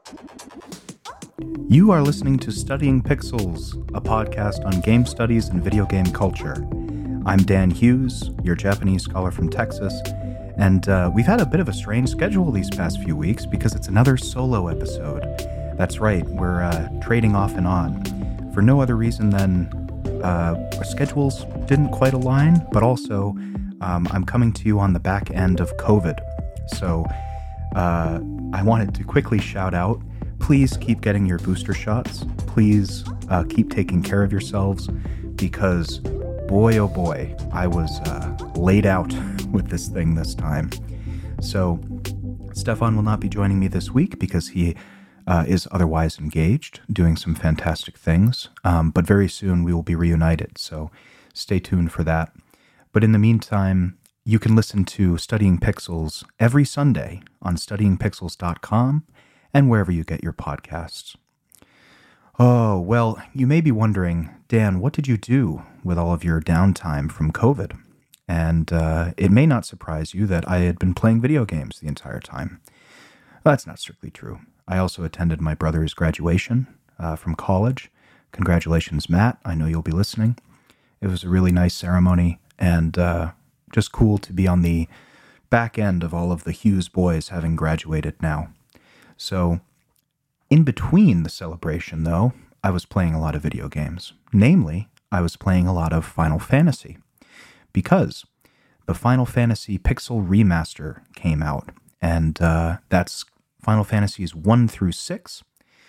You are listening to Studying Pixels, a podcast on game studies and video game culture. I'm Dan Hughes, your Japanese scholar from Texas, and we've had a bit of a strange schedule these past few weeks because it's another solo episode. That's right, we're trading off and on for no other reason than our schedules didn't quite align, but also I'm coming to you on the back end of COVID. So I wanted to quickly shout out, please keep getting your booster shots. Please keep taking care of yourselves because boy, oh boy, I was laid out with this thing this time. So Stefan will not be joining me this week because he is otherwise engaged, doing some fantastic things. But very soon we will be reunited, so stay tuned for that. But in the meantime, you can listen to Studying Pixels every Sunday on studyingpixels.com and wherever you get your podcasts. Oh, well, you may be wondering, Dan, what did you do with all of your downtime from COVID? And it may not surprise you that I had been playing video games the entire time. That's not strictly true. I also attended my brother's graduation from college. Congratulations, Matt. I know you'll be listening. It was a really nice ceremony and just cool to be on the back end of all of the Hughes boys having graduated now. So, in between the celebration, though, I was playing a lot of video games. Namely, I was playing a lot of Final Fantasy. Because the Final Fantasy Pixel Remaster came out. And that's Final Fantasies 1 through 6.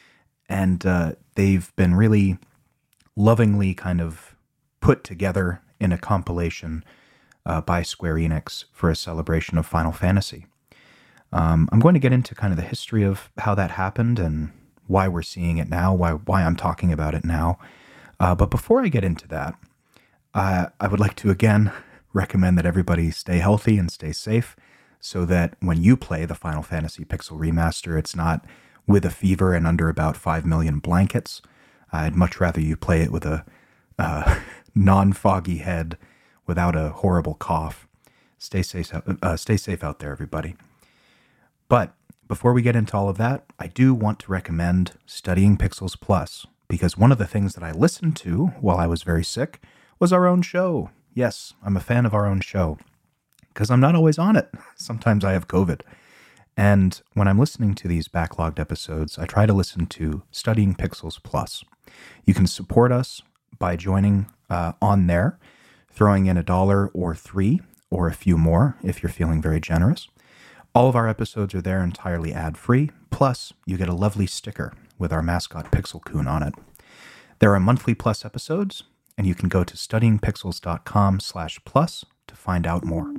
And they've been really lovingly kind of put together in a compilation by Square Enix for a celebration of Final Fantasy. I'm going to get into kind of the history of how that happened and why we're seeing it now, why I'm talking about it now. But before I get into that, I would like to again recommend that everybody stay healthy and stay safe so that when you play the Final Fantasy Pixel Remaster, it's not with a fever and under about 5 million blankets. I'd much rather you play it with a non-foggy head without a horrible cough. Stay safe out there, everybody. But before we get into all of that, I do want to recommend Studying Pixels Plus, because one of the things that I listened to while I was very sick was our own show. Yes, I'm a fan of our own show, because I'm not always on it. Sometimes I have COVID. And when I'm listening to these backlogged episodes, I try to listen to Studying Pixels Plus. You can support us by joining on there, throwing in $1 or $3 or a few more if you're feeling very generous. All of our episodes are there entirely ad-free, plus you get a lovely sticker with our mascot Pixel-kun on it. There are monthly Plus episodes, and you can go to studyingpixels.com/plus to find out more.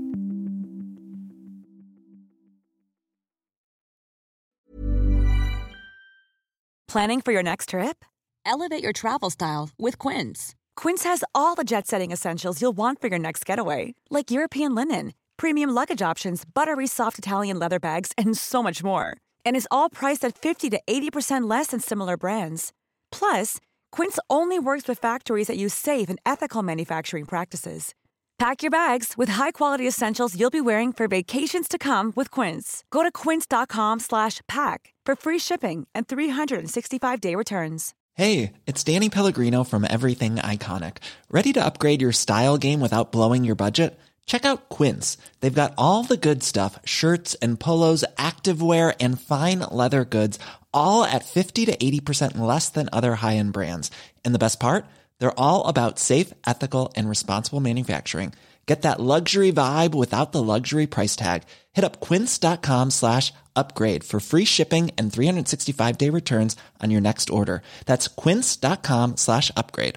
Planning for your next trip? Elevate your travel style with Quince. Quince has all the jet-setting essentials you'll want for your next getaway, like European linen, premium luggage options, buttery soft Italian leather bags, and so much more. And is all priced at 50 to 80% less than similar brands. Plus, Quince only works with factories that use safe and ethical manufacturing practices. Pack your bags with high-quality essentials you'll be wearing for vacations to come with Quince. Go to quince.com/pack for free shipping and 365-day returns. Hey, it's Danny Pellegrino from Everything Iconic. Ready to upgrade your style game without blowing your budget? Check out Quince. They've got all the good stuff, shirts and polos, activewear, and fine leather goods, all at 50 to 80% less than other high-end brands. And the best part? They're all about safe, ethical, and responsible manufacturing. Get that luxury vibe without the luxury price tag. Hit up quince.com/upgrade for free shipping and 365-day returns on your next order. That's quince.com/upgrade.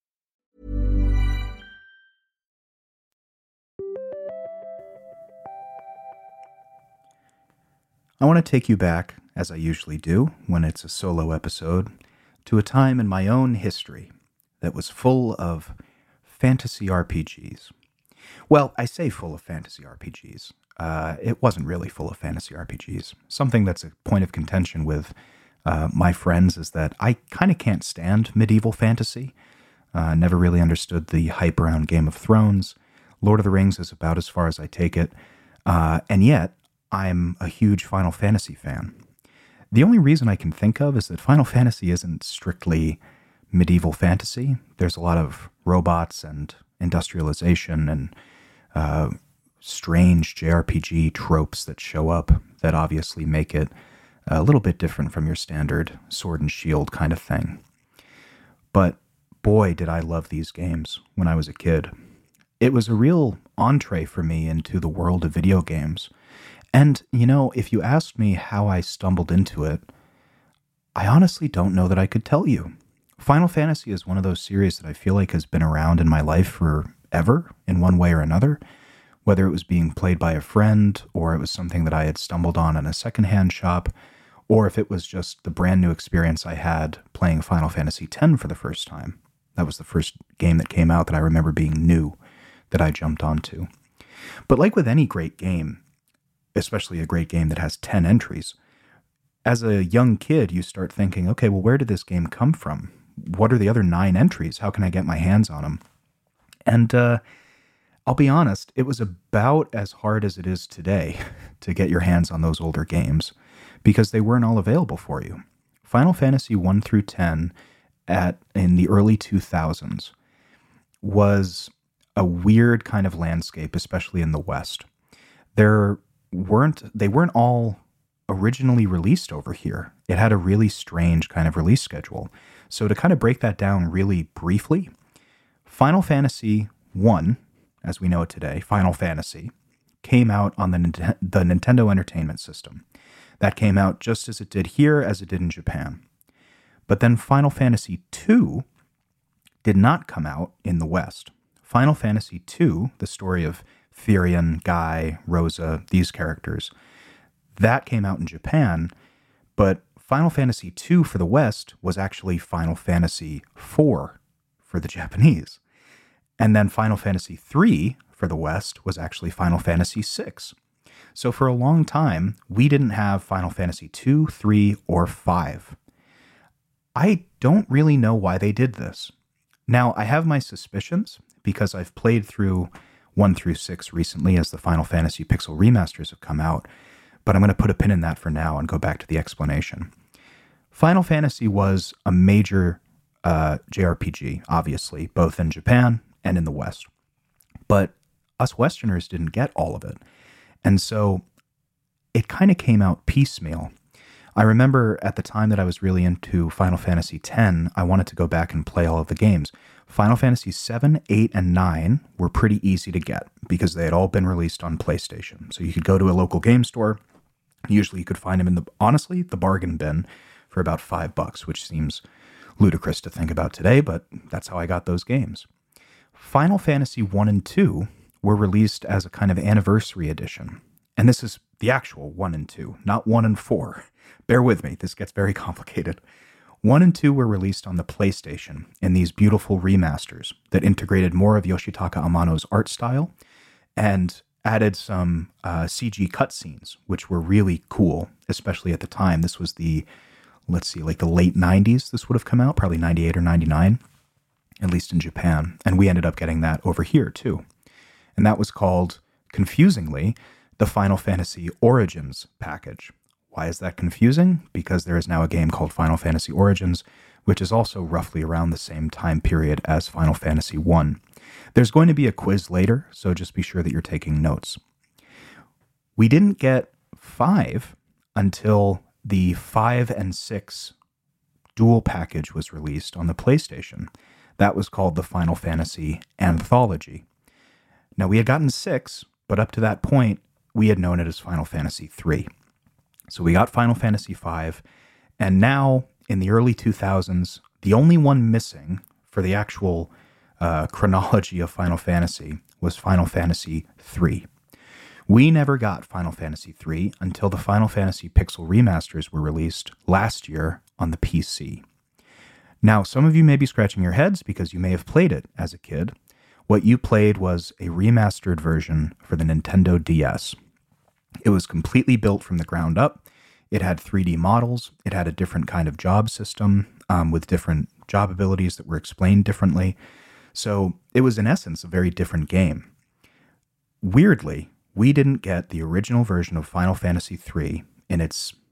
I want to take you back, as I usually do when it's a solo episode, to a time in my own history that was full of fantasy RPGs. Well, I say full of fantasy RPGs. It wasn't really full of fantasy RPGs. Something that's a point of contention with my friends is that I kind of can't stand medieval fantasy. Never really understood the hype around Game of Thrones. Lord of the Rings is about as far as I take it. And yet, I'm a huge Final Fantasy fan. The only reason I can think of is that Final Fantasy isn't strictly medieval fantasy. There's a lot of robots and industrialization and strange JRPG tropes that show up that obviously make it a little bit different from your standard sword and shield kind of thing. But boy, did I love these games when I was a kid. It was a real entree for me into the world of video games. And, if you asked me how I stumbled into it, I honestly don't know that I could tell you. Final Fantasy is one of those series that I feel like has been around in my life forever in one way or another, whether it was being played by a friend or it was something that I had stumbled on in a secondhand shop, or if it was just the brand new experience I had playing Final Fantasy X for the first time. That was the first game that came out that I remember being new that I jumped onto. But like with any great game, especially a great game that has 10 entries, as a young kid, you start thinking, okay, well, where did this game come from? What are the other 9 entries? How can I get my hands on them? And I'll be honest, it was about as hard as it is today to get your hands on those older games because they weren't all available for you. Final Fantasy 1 through 10 in the early 2000s was a weird kind of landscape, especially in the West. They weren't all originally released over here. It had a really strange kind of release schedule. So to kind of break that down really briefly, Final Fantasy 1, as we know it today, Final Fantasy, came out on the Nintendo Entertainment System. That came out just as it did here, as it did in Japan. But then Final Fantasy 2 did not come out in the West. Final Fantasy 2, the story of Firion, Guy, Rosa, these characters, that came out in Japan, but Final Fantasy 2 for the West was actually Final Fantasy 4 for the Japanese. And then Final Fantasy 3 for the West was actually Final Fantasy 6. So for a long time, we didn't have Final Fantasy 2, 3, or 5. I don't really know why they did this. Now, I have my suspicions because I've played through 1 through 6 recently as the Final Fantasy Pixel remasters have come out, but I'm going to put a pin in that for now and go back to the explanation. Final Fantasy was a major JRPG, obviously, both in Japan and in the West. But us Westerners didn't get all of it. And so it kind of came out piecemeal. I remember at the time that I was really into Final Fantasy X, I wanted to go back and play all of the games. Final Fantasy 7, 8, and 9 were pretty easy to get because they had all been released on PlayStation. So you could go to a local game store. Usually you could find them in the bargain bin for about $5, which seems ludicrous to think about today, but that's how I got those games. Final Fantasy 1 and 2 were released as a kind of anniversary edition. And this is the actual 1 and 2, not 1 and 4. Bear with me, this gets very complicated. 1 and 2 were released on the PlayStation in these beautiful remasters that integrated more of Yoshitaka Amano's art style and added some CG cutscenes, which were really cool, especially at the time. This was the late 90s this would have come out, probably 98 or 99, at least in Japan. And we ended up getting that over here, too. And that was called, confusingly, the Final Fantasy Origins package. Why is that confusing? Because there is now a game called Final Fantasy Origins, which is also roughly around the same time period as Final Fantasy 1. There's going to be a quiz later, so just be sure that you're taking notes. We didn't get 5 until the 5 and 6 dual package was released on the PlayStation. That was called the Final Fantasy Anthology. Now, we had gotten 6, but up to that point, we had known it as Final Fantasy 3. So we got Final Fantasy V, and now, in the early 2000s, the only one missing for the actual chronology of Final Fantasy was Final Fantasy III. We never got Final Fantasy III until the Final Fantasy Pixel remasters were released last year on the PC. Now, some of you may be scratching your heads because you may have played it as a kid. What you played was a remastered version for the Nintendo DS. It was completely built from the ground up. It had 3D models. It had a different kind of job system with different job abilities that were explained differently. So it was, in essence, a very different game. Weirdly, we didn't get the original version of Final Fantasy III in its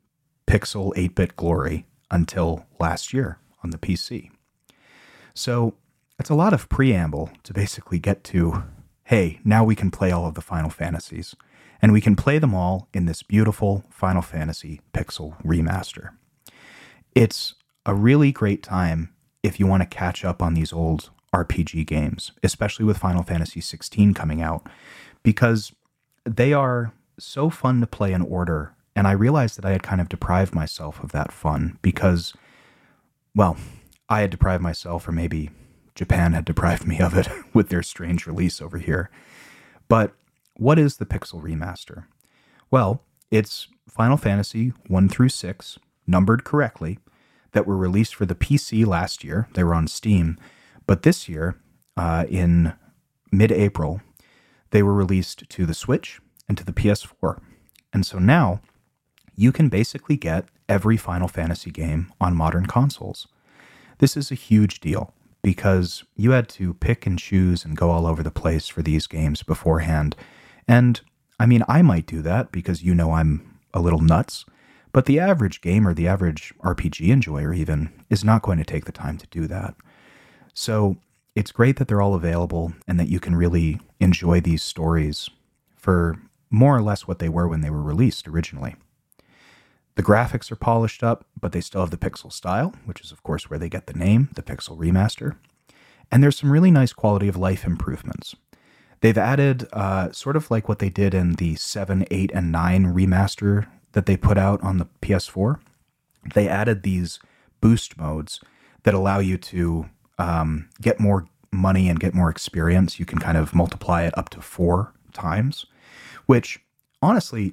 pixel 8-bit glory until last year on the PC. So it's a lot of preamble to basically get to, hey, now we can play all of the Final Fantasies, and we can play them all in this beautiful Final Fantasy Pixel remaster. It's a really great time if you want to catch up on these old RPG games, especially with Final Fantasy XVI coming out, because they are so fun to play in order, and I realized that I had kind of deprived myself of that fun because, well, I had deprived myself, or maybe Japan had deprived me of it with their strange release over here. But what is the Pixel Remaster? Well, it's Final Fantasy 1 through 6, numbered correctly, that were released for the PC last year. They were on Steam. But this year, in mid-April, they were released to the Switch and to the PS4. And so now, you can basically get every Final Fantasy game on modern consoles. This is a huge deal because you had to pick and choose and go all over the place for these games beforehand. And, I mean, I might do that because you know I'm a little nuts, but the average gamer, the average RPG enjoyer even, is not going to take the time to do that. So it's great that they're all available and that you can really enjoy these stories for more or less what they were when they were released originally. The graphics are polished up, but they still have the pixel style, which is of course where they get the name, the Pixel Remaster. And there's some really nice quality of life improvements. They've added sort of like what they did in the 7, 8, and 9 remaster that they put out on the PS4. They added these boost modes that allow you to get more money and get more experience. You can kind of multiply it up to 4 times, which honestly,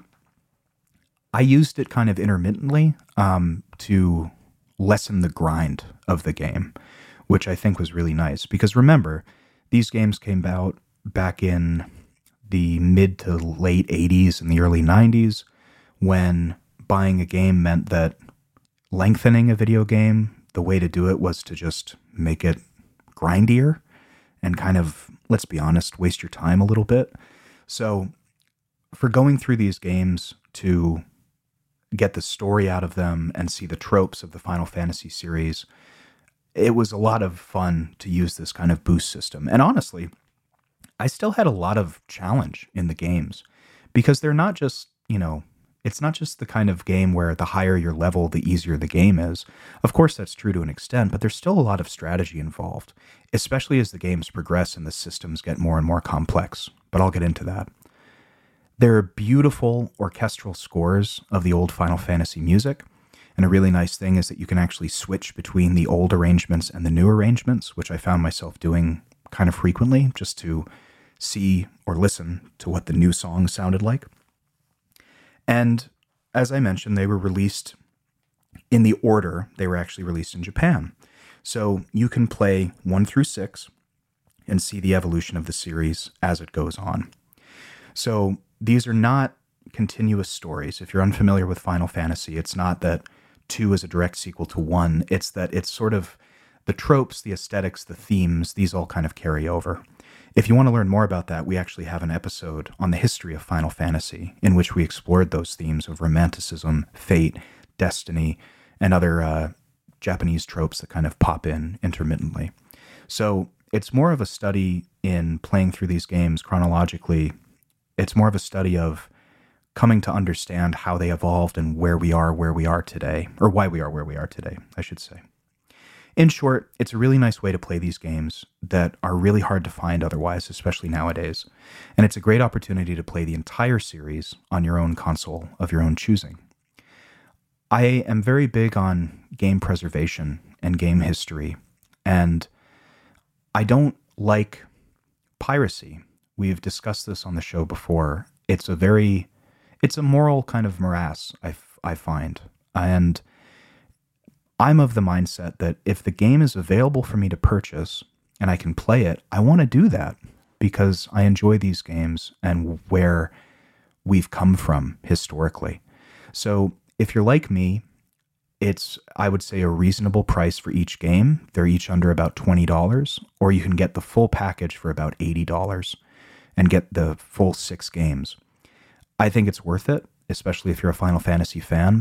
I used it kind of intermittently to lessen the grind of the game, which I think was really nice. Because remember, these games came out back in the mid to late 80s and the early 90s, when buying a game meant that lengthening a video game, the way to do it was to just make it grindier and kind of, let's be honest, waste your time a little bit. So for going through these games to get the story out of them and see the tropes of the Final Fantasy series, it was a lot of fun to use this kind of boost system. And honestly, I still had a lot of challenge in the games because they're not just, it's not just the kind of game where the higher your level, the easier the game is. Of course, that's true to an extent, but there's still a lot of strategy involved, especially as the games progress and the systems get more and more complex. But I'll get into that. There are beautiful orchestral scores of the old Final Fantasy music, and a really nice thing is that you can actually switch between the old arrangements and the new arrangements, which I found myself doing kind of frequently just to see or listen to what the new song sounded like. And as I mentioned, they were released in the order they were actually released in Japan. So you can play 1 through 6 and see the evolution of the series as it goes on. So these are not continuous stories. If you're unfamiliar with Final Fantasy, it's not that 2 is a direct sequel to 1. It's that it's sort of the tropes, the aesthetics, the themes, these all kind of carry over. If you want to learn more about that, we actually have an episode on the history of Final Fantasy in which we explored those themes of romanticism, fate, destiny, and other Japanese tropes that kind of pop in intermittently. So it's more of a study in playing through these games chronologically. It's more of a study of coming to understand how they evolved and where we are today, or why we are where we are today, I should say. In short, it's a really nice way to play these games that are really hard to find otherwise, especially nowadays. And it's a great opportunity to play the entire series on your own console of your own choosing. I am very big on game preservation and game history, and I don't like piracy. We've discussed this on the show before. It's a moral kind of morass, I find. And I'm of the mindset that if the game is available for me to purchase and I can play it, I want to do that because I enjoy these games and where we've come from historically. So if you're like me, it's, I would say, a reasonable price for each game. They're each under about $20, or you can get the full package for about $80 and get the full 6 games. I think it's worth it, especially if you're a Final Fantasy fan.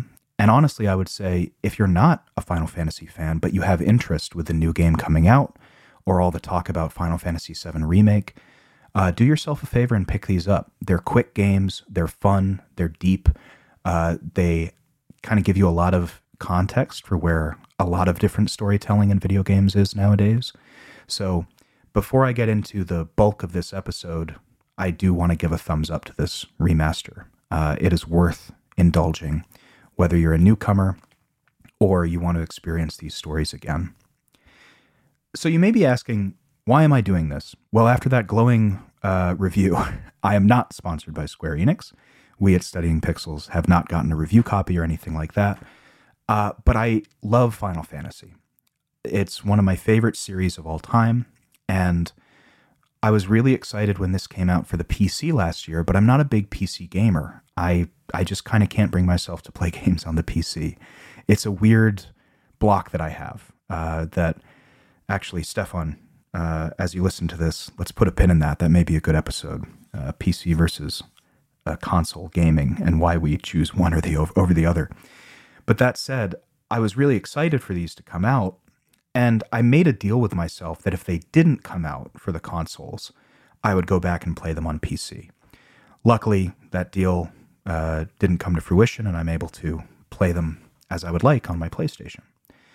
And honestly, I would say if you're not a Final Fantasy fan, but you have interest with the new game coming out or all the talk about Final Fantasy VII Remake, do yourself a favor and pick these up. They're quick games, they're fun, they're deep, they kind of give you a lot of context for where a lot of different storytelling in video games is nowadays. So before I get into the bulk of this episode, I do want to give a thumbs up to this remaster. It is worth indulging, whether you're a newcomer or you want to experience these stories again. So you may be asking, why am I doing this? Well, after that glowing review, I am not sponsored by Square Enix. We at Studying Pixels have not gotten a review copy or anything like that. But I love Final Fantasy. It's one of my favorite series of all time, and I was really excited when this came out for the PC last year, but I'm not a big PC gamer. I just kind of can't bring myself to play games on the PC. It's a weird block that I have that actually, Stefan, as you listen to this, let's put a pin in that. That may be a good episode. PC versus console gaming and why we choose one or over the other. But that said, I was really excited for these to come out, and I made a deal with myself that if they didn't come out for the consoles, I would go back and play them on PC. Luckily, that deal didn't come to fruition, and I'm able to play them as I would like on my PlayStation.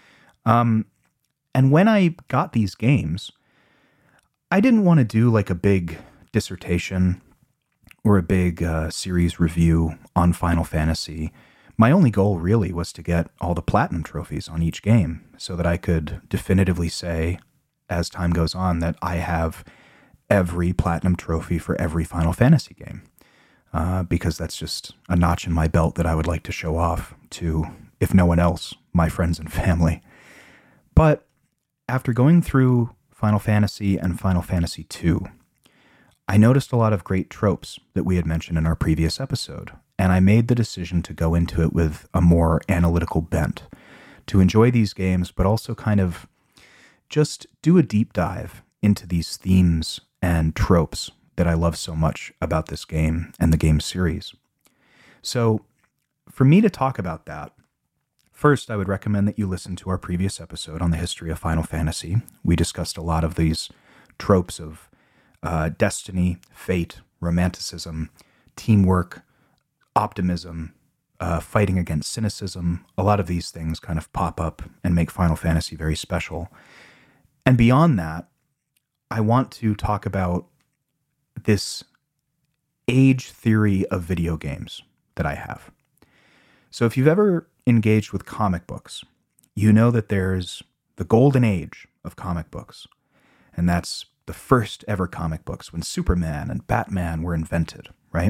And when I got these games, I didn't want to do like a big dissertation or a big series review on Final Fantasy. My only goal really was to get all the platinum trophies on each game so that I could definitively say, as time goes on, that I have every platinum trophy for every Final Fantasy game. Because that's just a notch in my belt that I would like to show off to, if no one else, my friends and family. But after going through Final Fantasy and Final Fantasy II, I noticed a lot of great tropes that we had mentioned in our previous episode, and I made the decision to go into it with a more analytical bent, to enjoy these games, but also kind of just do a deep dive into these themes and tropes that I love so much about this game and the game series. So, for me to talk about that, first I would recommend that you listen to our previous episode on the history of Final Fantasy. We discussed a lot of these tropes of destiny, fate, romanticism, teamwork, optimism, fighting against cynicism. A lot of these things kind of pop up and make Final Fantasy very special. And beyond that, I want to talk about this age theory of video games that I have. So if you've ever engaged with comic books, you know that there's the golden age of comic books. And that's the first ever comic books when Superman and Batman were invented, right?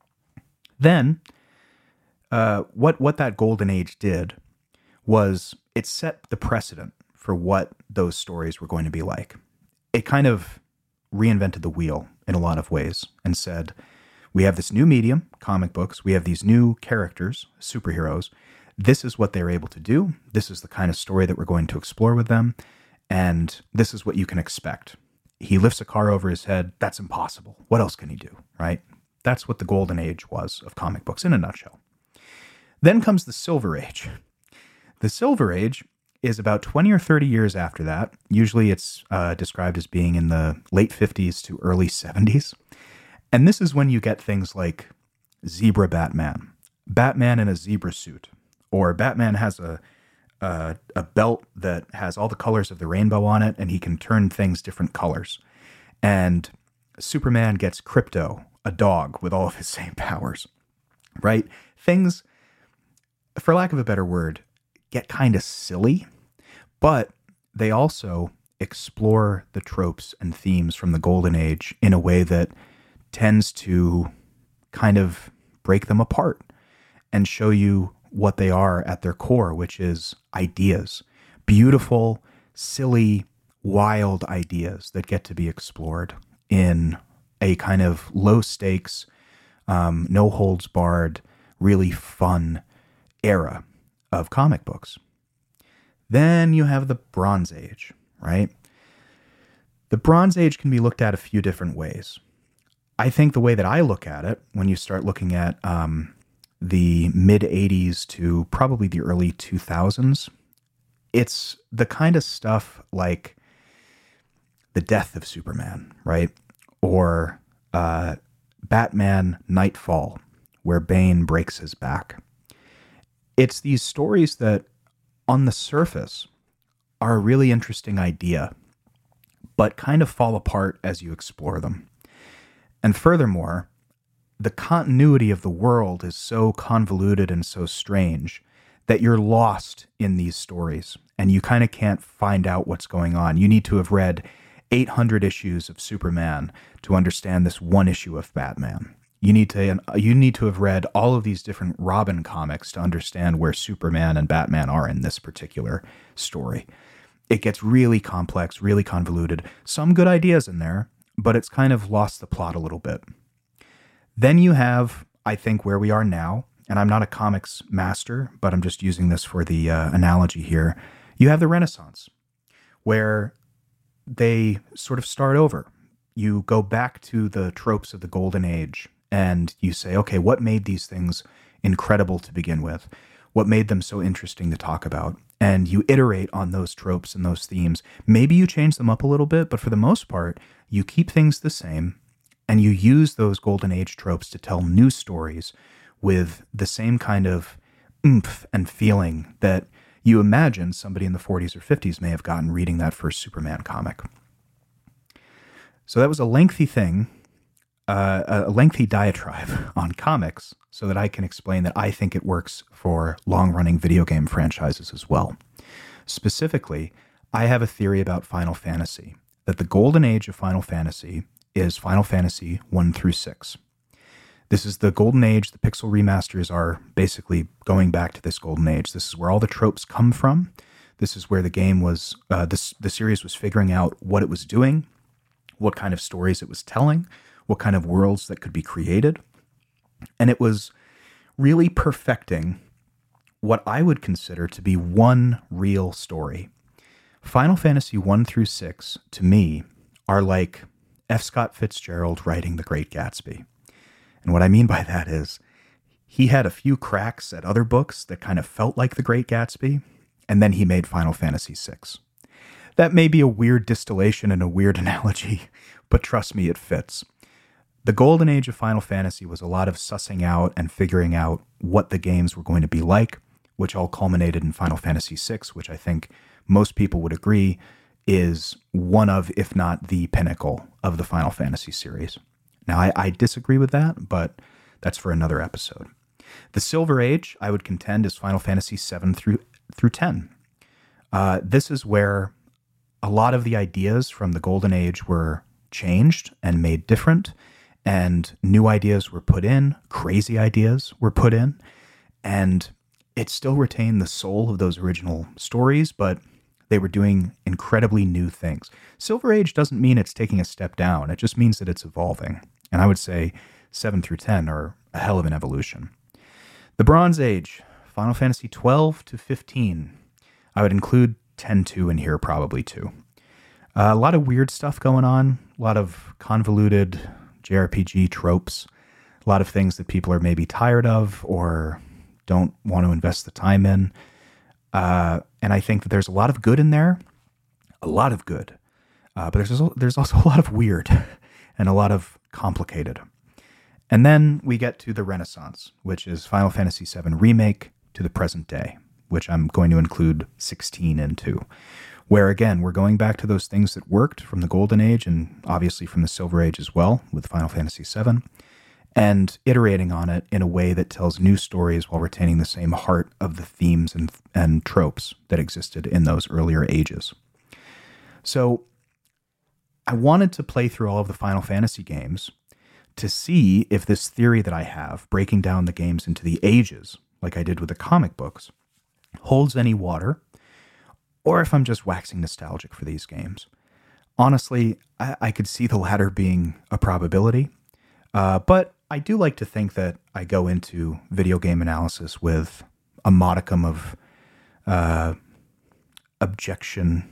Then, what that golden age did was it set the precedent for what those stories were going to be like. It kind of reinvented the wheel in a lot of ways and said, we have this new medium, comic books, we have these new characters, superheroes, this is what they're able to do, this is the kind of story that we're going to explore with them, and this is what you can expect. He lifts a car over his head, that's impossible. What else can he do, right? That's what the golden age was of comic books in a nutshell. Then comes the Silver Age. The Silver Age is about 20 or 30 years after that. Usually it's described as being in the late 50s to early 70s. And this is when you get things like Zebra Batman, Batman in a zebra suit, or Batman has a belt that has all the colors of the rainbow on it, and he can turn things different colors. And Superman gets Crypto, a dog with all of his same powers, right? Things, for lack of a better word, get kind of silly, but they also explore the tropes and themes from the Golden Age in a way that tends to kind of break them apart and show you what they are at their core, which is ideas. Beautiful, silly, wild ideas that get to be explored in a kind of low stakes, no holds barred, really fun era of comic books. Then you have the Bronze Age, right? The Bronze Age can be looked at a few different ways. I think the way that I look at it, when you start looking at the mid 80s to probably the early 2000s. It's the kind of stuff like the death of Superman, right? Or Batman Nightfall, where Bane breaks his back. It's these stories that, on the surface, are a really interesting idea, but kind of fall apart as you explore them. And furthermore, the continuity of the world is so convoluted and so strange that you're lost in these stories, and you kind of can't find out what's going on. You need to have read 800 issues of Superman to understand this one issue of Batman. You need to have read all of these different Robin comics to understand where Superman and Batman are in this particular story. It gets really complex, really convoluted. Some good ideas in there, but it's kind of lost the plot a little bit. Then you have, I think, where we are now, and I'm not a comics master, but I'm just using this for the analogy here. You have the Renaissance, where they sort of start over. You go back to the tropes of the Golden Age, and you say, okay, what made these things incredible to begin with? What made them so interesting to talk about? And you iterate on those tropes and those themes. Maybe you change them up a little bit, but for the most part, you keep things the same, and you use those Golden Age tropes to tell new stories with the same kind of oomph and feeling that you imagine somebody in the 40s or 50s may have gotten reading that first Superman comic. So that was a lengthy thing, a lengthy diatribe on comics, so that I can explain that I think it works for long-running video game franchises as well. Specifically, I have a theory about Final Fantasy, that the golden age of Final Fantasy is Final Fantasy 1 through 6. This is the golden age. The pixel remasters are basically going back to this golden age. This is where all the tropes come from. This is where the game was, the series was figuring out what it was doing, what kind of stories it was telling, what kind of worlds that could be created. And it was really perfecting what I would consider to be one real story. Final Fantasy 1 through 6, to me, are like F. Scott Fitzgerald writing The Great Gatsby. And what I mean by that is, he had a few cracks at other books that kind of felt like The Great Gatsby, and then he made Final Fantasy 6. That may be a weird distillation and a weird analogy, but trust me, it fits. The golden age of Final Fantasy was a lot of sussing out and figuring out what the games were going to be like, which all culminated in Final Fantasy VI, which I think most people would agree is one of, if not the pinnacle of the Final Fantasy series. Now, I disagree with that, but that's for another episode. The Silver Age, I would contend, is Final Fantasy 7 through 10. This is where a lot of the ideas from the Golden Age were changed and made different, and new ideas were put in, crazy ideas were put in, and it still retained the soul of those original stories, but they were doing incredibly new things. Silver Age doesn't mean it's taking a step down. It just means that it's evolving. And I would say 7 through 10 are a hell of an evolution. The Bronze Age, Final Fantasy 12 to 15. I would include 10-2 in here probably too. A lot of weird stuff going on, a lot of convoluted JRPG tropes, a lot of things that people are maybe tired of or don't want to invest the time in. And I think that there's a lot of good in there, a lot of good. But there's also a lot of weird and a lot of complicated. And then we get to the Renaissance, which is Final Fantasy VII Remake to the present day, which I'm going to include 16 into, where again, we're going back to those things that worked from the Golden Age and obviously from the Silver Age as well with Final Fantasy VII, and iterating on it in a way that tells new stories while retaining the same heart of the themes and tropes that existed in those earlier ages. So I wanted to play through all of the Final Fantasy games to see if this theory that I have, breaking down the games into the ages, like I did with the comic books, holds any water, or if I'm just waxing nostalgic for these games. Honestly, I could see the latter being a probability, but I do like to think that I go into video game analysis with a modicum of objection.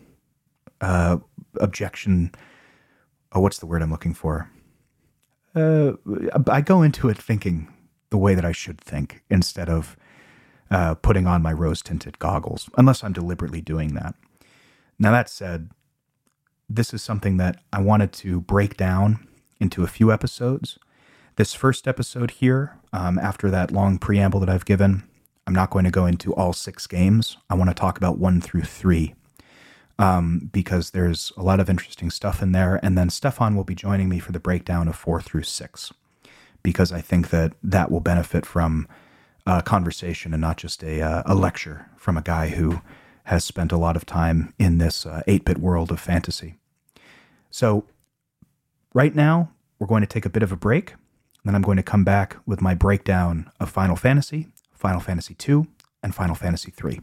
What's the word I'm looking for? I go into it thinking the way that I should think instead of putting on my rose-tinted goggles, unless I'm deliberately doing that. Now, that said, this is something that I wanted to break down into a few episodes. This first episode here, after that long preamble that I've given, I'm not going to go into all 6 games. I want to talk about 1 through 3, because there's a lot of interesting stuff in there. And then Stefan will be joining me for the breakdown of 4 through 6, because I think that will benefit from a conversation and not just a lecture from a guy who has spent a lot of time in this 8-bit world of fantasy. So right now, we're going to take a bit of a break. Then I'm going to come back with my breakdown of Final Fantasy, Final Fantasy II, and Final Fantasy III.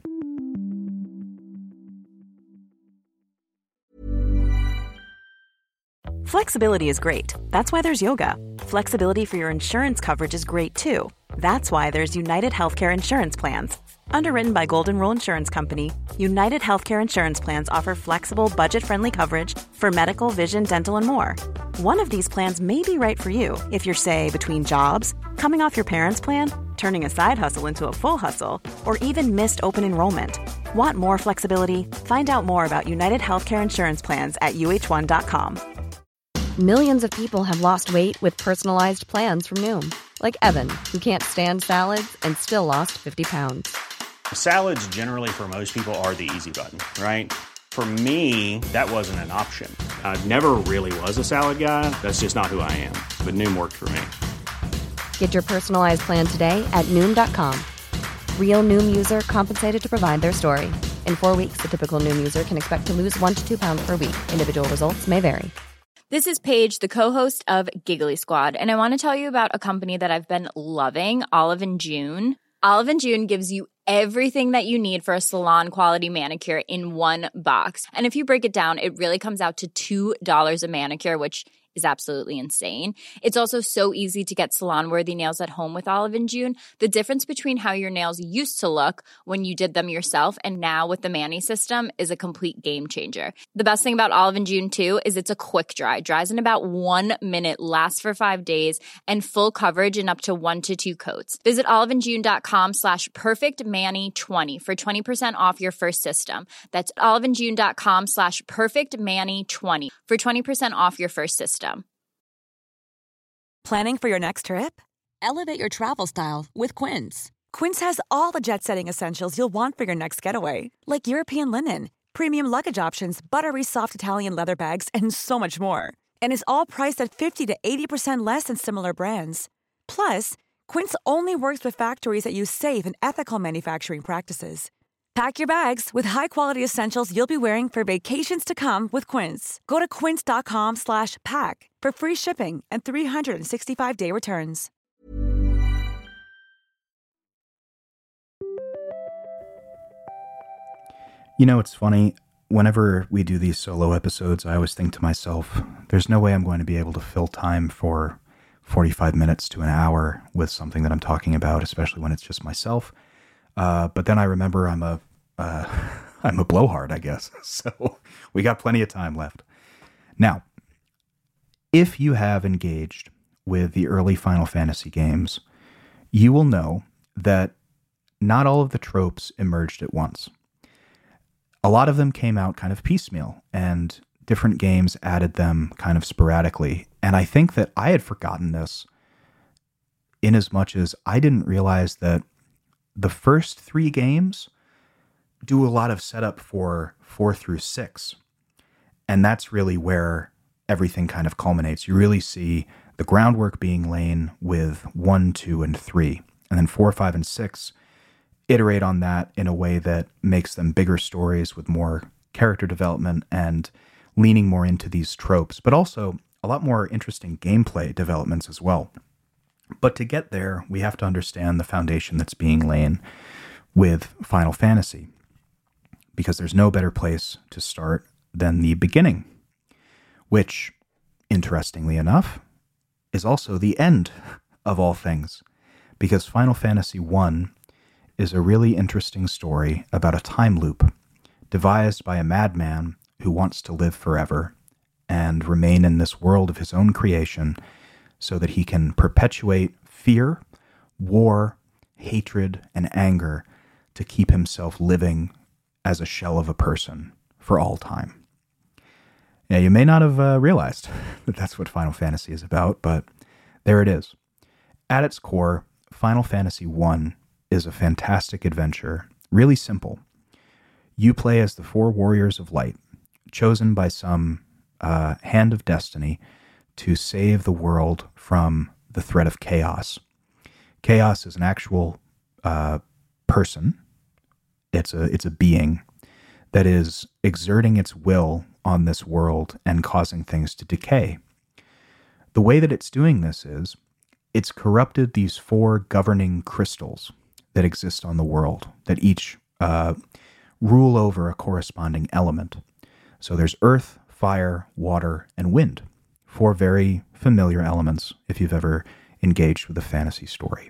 Flexibility is great. That's why there's yoga. Flexibility for your insurance coverage is great too. That's why there's United Healthcare Insurance Plans. Underwritten by Golden Rule Insurance Company, United Healthcare Insurance Plans offer flexible, budget-friendly coverage for medical, vision, dental, and more. One of these plans may be right for you if you're, say, between jobs, coming off your parents' plan, turning a side hustle into a full hustle, or even missed open enrollment. Want more flexibility? Find out more about United Healthcare Insurance Plans at uh1.com. Millions of people have lost weight with personalized plans from Noom. Like Evan, who can't stand salads and still lost 50 pounds. Salads generally for most people are the easy button, right? For me, that wasn't an option. I never really was a salad guy. That's just not who I am. But Noom worked for me. Get your personalized plan today at Noom.com. Real Noom user compensated to provide their story. In 4 weeks, the typical Noom user can expect to lose 1 to 2 pounds per week. Individual results may vary. This is Paige, the co-host of Giggly Squad, and I want to tell you about a company that I've been loving, Olive & June. Olive & June gives you everything that you need for a salon-quality manicure in one box. And if you break it down, it really comes out to $2 a manicure, which is absolutely insane. It's also so easy to get salon-worthy nails at home with Olive & June. The difference between how your nails used to look when you did them yourself and now with the Mani system is a complete game changer. The best thing about Olive & June, too, is it's a quick dry. Dries in about 1 minute, lasts for 5 days, and full coverage in up to 1 to 2 coats. Visit oliveandjune.com/perfectmani20 for 20% off your first system. That's oliveandjune.com/perfectmani20 for 20% off your first system. Planning for your next trip? Elevate your travel style with Quince. Quince has all the jet-setting essentials you'll want for your next getaway, like European linen, premium luggage options, buttery soft Italian leather bags, and so much more. And is all priced at 50 to 80% less than similar brands. Plus, Quince only works with factories that use safe and ethical manufacturing practices. Pack your bags with high-quality essentials you'll be wearing for vacations to come with Quince. Go to quince.com/pack for free shipping and 365-day returns. You know, it's funny. Whenever we do these solo episodes, I always think to myself, there's no way I'm going to be able to fill time for 45 minutes to an hour with something that I'm talking about, especially when it's just myself. But then I remember I'm a blowhard, I guess. So we got plenty of time left. Now, if you have engaged with the early Final Fantasy games, you will know that not all of the tropes emerged at once. A lot of them came out kind of piecemeal, and different games added them kind of sporadically. And I think that I had forgotten this in as much as I didn't realize that the first 3 games do a lot of setup for 4 through 6. And that's really where everything kind of culminates. You really see the groundwork being laid with 1, 2, and 3. And then 4, 5, and 6 iterate on that in a way that makes them bigger stories with more character development and leaning more into these tropes, but also a lot more interesting gameplay developments as well. But to get there, we have to understand the foundation that's being laid with Final Fantasy, because there's no better place to start than the beginning, which, interestingly enough, is also the end of all things, because Final Fantasy I is a really interesting story about a time loop devised by a madman who wants to live forever and remain in this world of his own creation so that he can perpetuate fear, war, hatred, and anger to keep himself living as a shell of a person for all time. Yeah, you may not have realized that that's what Final Fantasy is about, but there it is. At its core, Final Fantasy I is a fantastic adventure, really simple. You play as the 4 warriors of light, chosen by some hand of destiny to save the world from the threat of chaos. Chaos is an actual person. It's a being that is exerting its will on this world and causing things to decay. The way that it's doing this is it's corrupted these 4 governing crystals that exist on the world, that each rule over a corresponding element. So there's earth, fire, water, and wind. 4 very familiar elements if you've ever engaged with a fantasy story.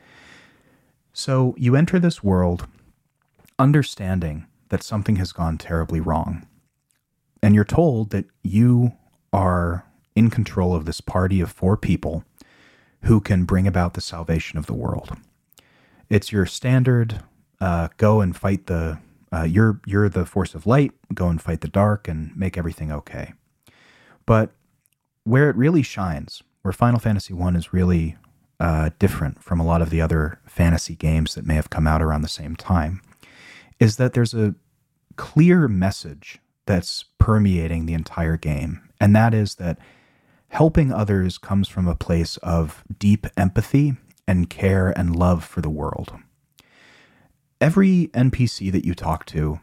So you enter this world understanding that something has gone terribly wrong. And you're told that you are in control of this party of 4 people who can bring about the salvation of the world. It's your standard, go and fight you're the force of light, go and fight the dark and make everything okay. But where it really shines, where Final Fantasy I is really different from a lot of the other fantasy games that may have come out around the same time, is that there's a clear message that's permeating the entire game. And that is that helping others comes from a place of deep empathy and care and love for the world. Every NPC that you talk to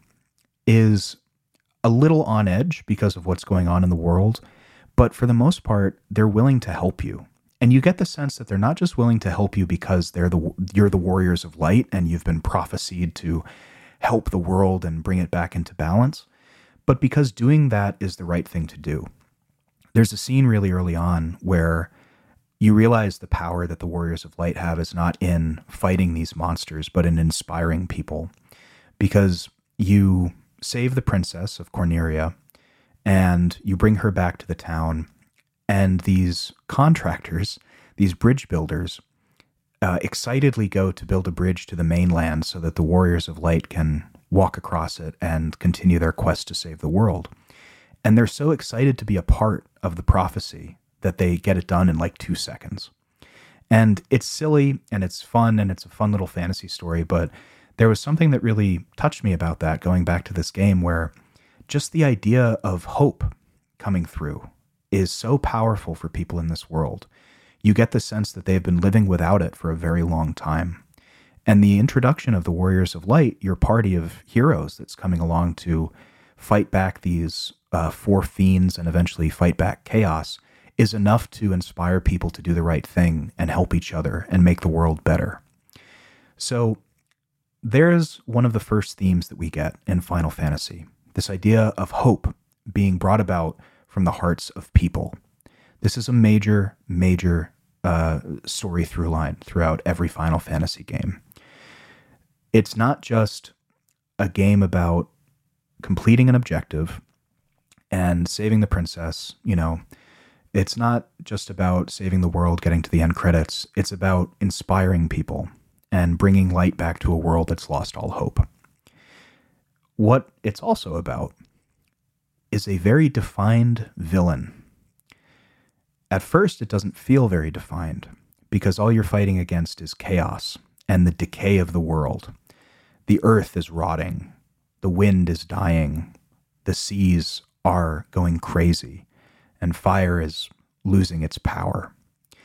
is a little on edge because of what's going on in the world, but for the most part, they're willing to help you. And you get the sense that they're not just willing to help you because you're the warriors of light and you've been prophesied to help the world and bring it back into balance, but because doing that is the right thing to do. There's a scene really early on where you realize the power that the Warriors of Light have is not in fighting these monsters, but in inspiring people. Because you save the princess of Corneria, and you bring her back to the town, and these contractors, these bridge builders, excitedly go to build a bridge to the mainland so that the Warriors of Light can walk across it and continue their quest to save the world. And they're so excited to be a part of the prophecy that they get it done in like 2 seconds. And it's silly and it's fun and it's a fun little fantasy story, but there was something that really touched me about that going back to this game, where just the idea of hope coming through is so powerful for people in this world. You get the sense that they've been living without it for a very long time. And the introduction of the Warriors of Light, your party of heroes that's coming along to fight back these 4 fiends and eventually fight back chaos, is enough to inspire people to do the right thing and help each other and make the world better. So there's one of the first themes that we get in Final Fantasy, this idea of hope being brought about from the hearts of people. This is a major, major story through line throughout every Final Fantasy game. It's not just a game about completing an objective and saving the princess, It's not just about saving the world, getting to the end credits. It's about inspiring people and bringing light back to a world that's lost all hope. What it's also about is a very defined villain. At first, it doesn't feel very defined because all you're fighting against is chaos and the decay of the world. The earth is rotting. The wind is dying. The seas are going crazy. And fire is losing its power.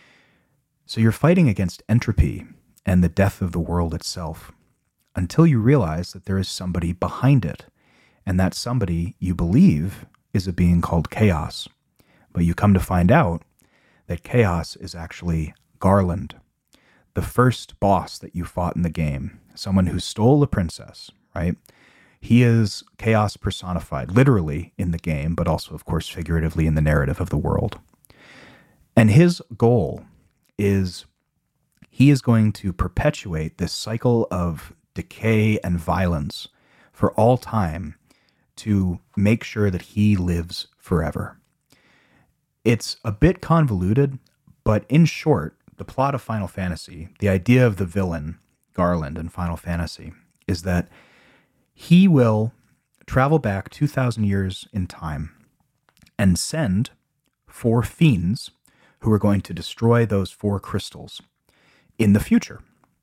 So you're fighting against entropy and the death of the world itself until you realize that there is somebody behind it. And that somebody, you believe, is a being called Chaos. But you come to find out that Chaos is actually Garland, the first boss that you fought in the game, someone who stole the princess, right? He is chaos personified, literally in the game, but also, of course, figuratively in the narrative of the world. And his goal is he is going to perpetuate this cycle of decay and violence for all time to make sure that he lives forever. It's a bit convoluted, but in short, the plot of Final Fantasy, the idea of the villain, Garland, in Final Fantasy, is that he will travel back 2,000 years in time and send 4 fiends who are going to destroy those 4 crystals in the future.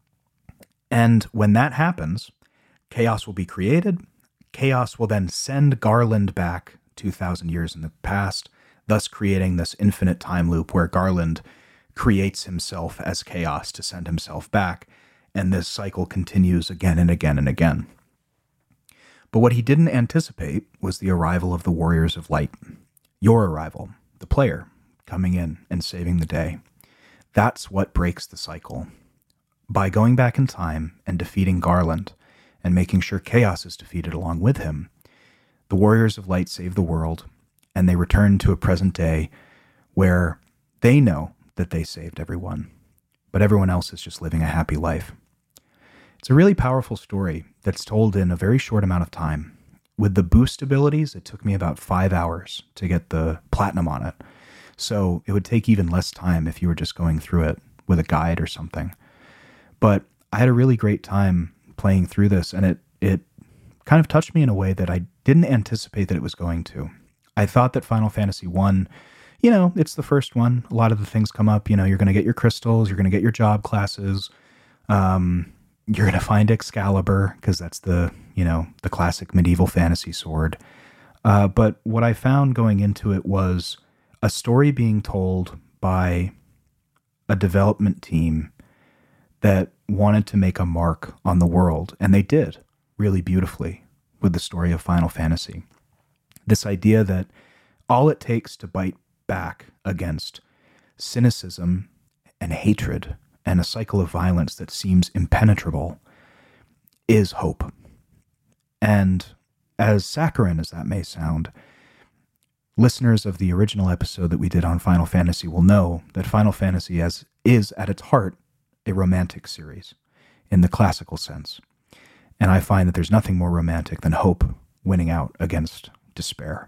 And when that happens, chaos will be created. Chaos will then send Garland back 2,000 years in the past, thus creating this infinite time loop where Garland creates himself as chaos to send himself back, and this cycle continues again and again and again. But what he didn't anticipate was the arrival of the Warriors of Light. Your arrival, the player, coming in and saving the day. That's what breaks the cycle. By going back in time and defeating Garland and making sure chaos is defeated along with him, the Warriors of Light save the world, and they return to a present day where they know that they saved everyone, but everyone else is just living a happy life. It's a really powerful story that's told in a very short amount of time. With the boost abilities, it took me about 5 hours to get the platinum on it. So it would take even less time if you were just going through it with a guide or something. But I had a really great time playing through this, and it kind of touched me in a way that I didn't anticipate that it was going to. I thought that Final Fantasy 1, it's the first one. A lot of the things come up, you're going to get your crystals, you're going to get your job classes, you're going to find Excalibur, because that's the classic medieval fantasy sword. But what I found going into it was a story being told by a development team that wanted to make a mark on the world, and they did really beautifully with the story of Final Fantasy. This idea that all it takes to bite back against cynicism and hatred and a cycle of violence that seems impenetrable is hope. And as saccharine as that may sound, listeners of the original episode that we did on Final Fantasy will know that Final Fantasy is at its heart a romantic series in the classical sense. And I find that there's nothing more romantic than hope winning out against despair.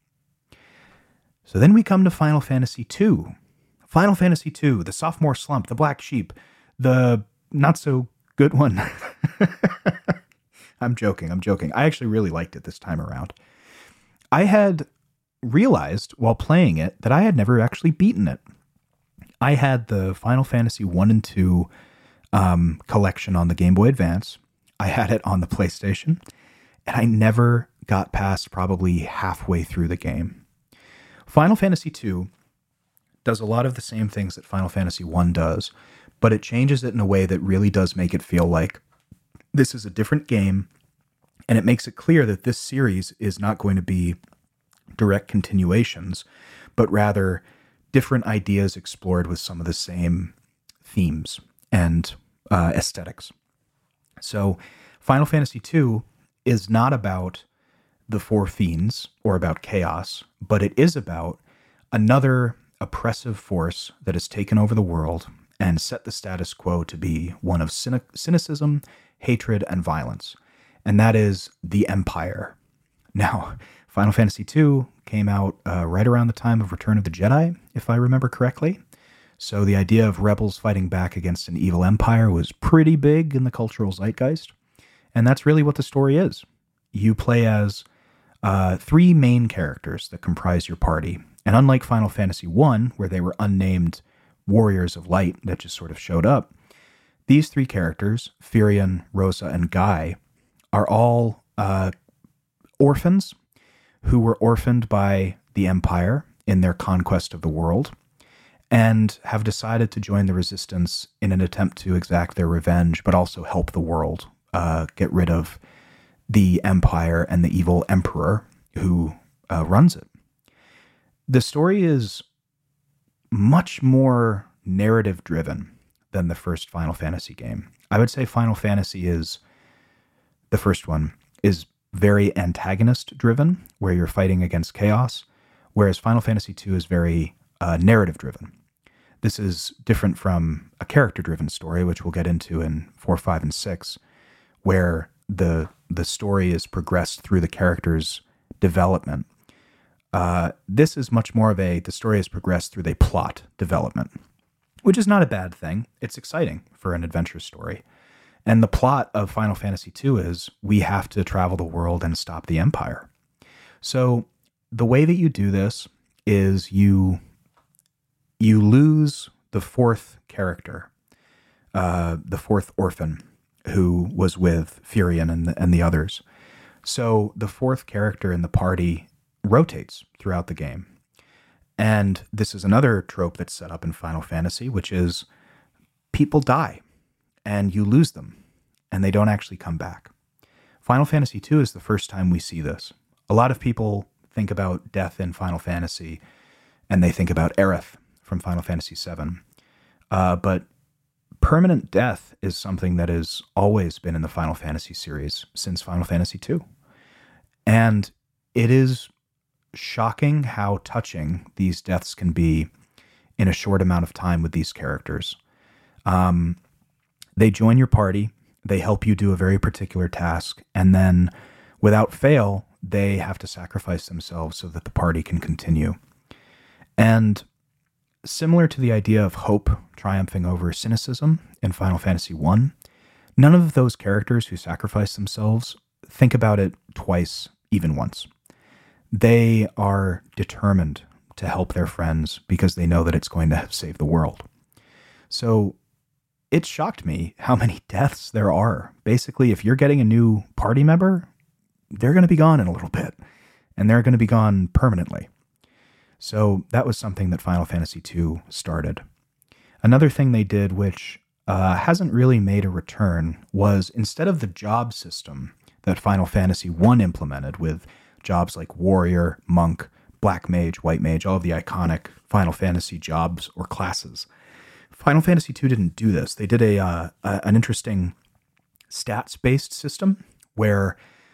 So then we come to Final Fantasy II. Final Fantasy II, the sophomore slump, the black sheep, the not so good one. I'm joking. I actually really liked it this time around. I had realized while playing it that I had never actually beaten it. I had the Final Fantasy 1 and 2 collection on the Game Boy Advance. I had it on the PlayStation, and I never got past probably halfway through the game. Final Fantasy 2 does a lot of the same things that Final Fantasy 1 does, but it changes it in a way that really does make it feel like this is a different game, and it makes it clear that this series is not going to be direct continuations, but rather different ideas explored with some of the same themes and aesthetics. So Final Fantasy II is not about the 4 fiends or about chaos, but it is about another oppressive force that has taken over the world and set the status quo to be one of cynicism, hatred, and violence. And that is the Empire. Now, Final Fantasy II came out right around the time of Return of the Jedi, if I remember correctly. So the idea of rebels fighting back against an evil empire was pretty big in the cultural zeitgeist. And that's really what the story is. You play as 3 main characters that comprise your party. And unlike Final Fantasy I, where they were unnamed warriors of light that just sort of showed up, these 3 characters, Firion, Rosa, and Guy, are all orphans who were orphaned by the Empire in their conquest of the world and have decided to join the Resistance in an attempt to exact their revenge, but also help the world get rid of the Empire and the evil Emperor who runs it. The story is much more narrative-driven than the first Final Fantasy game. I would say Final Fantasy the first one, is very antagonist-driven, where you're fighting against chaos, whereas Final Fantasy II is very narrative-driven. This is different from a character-driven story, which we'll get into in 4, 5, and 6, where the story is progressed through the character's development. This is much more of the story is progressed through the plot development. which is not a bad thing. It's exciting for an adventure story. And the plot of Final Fantasy II is we have to travel the world and stop the Empire. So the way that you do this is you lose the fourth character, the fourth orphan who was with Firion and the others. So the fourth character in the party rotates throughout the game. And this is another trope that's set up in Final Fantasy, which is people die and you lose them and they don't actually come back. Final Fantasy II is the first time we see this. A lot of people think about death in Final Fantasy and they think about Aerith from Final Fantasy VII. But permanent death is something that has always been in the Final Fantasy series since Final Fantasy II. And it is shocking how touching these deaths can be in a short amount of time with these characters. They join your party, they help you do a very particular task, and then without fail, they have to sacrifice themselves so that the party can continue. And similar to the idea of hope triumphing over cynicism in Final Fantasy I, none of those characters who sacrifice themselves think about it twice, even once. They are determined to help their friends because they know that it's going to save the world. So it shocked me how many deaths there are. Basically, if you're getting a new party member, they're going to be gone in a little bit, and they're going to be gone permanently. So that was something that Final Fantasy II started. Another thing they did, which hasn't really made a return, was instead of the job system that Final Fantasy I implemented with jobs like Warrior, Monk, Black Mage, White Mage, all of the iconic Final Fantasy jobs or classes, Final Fantasy II didn't do this. They did an interesting stats-based system where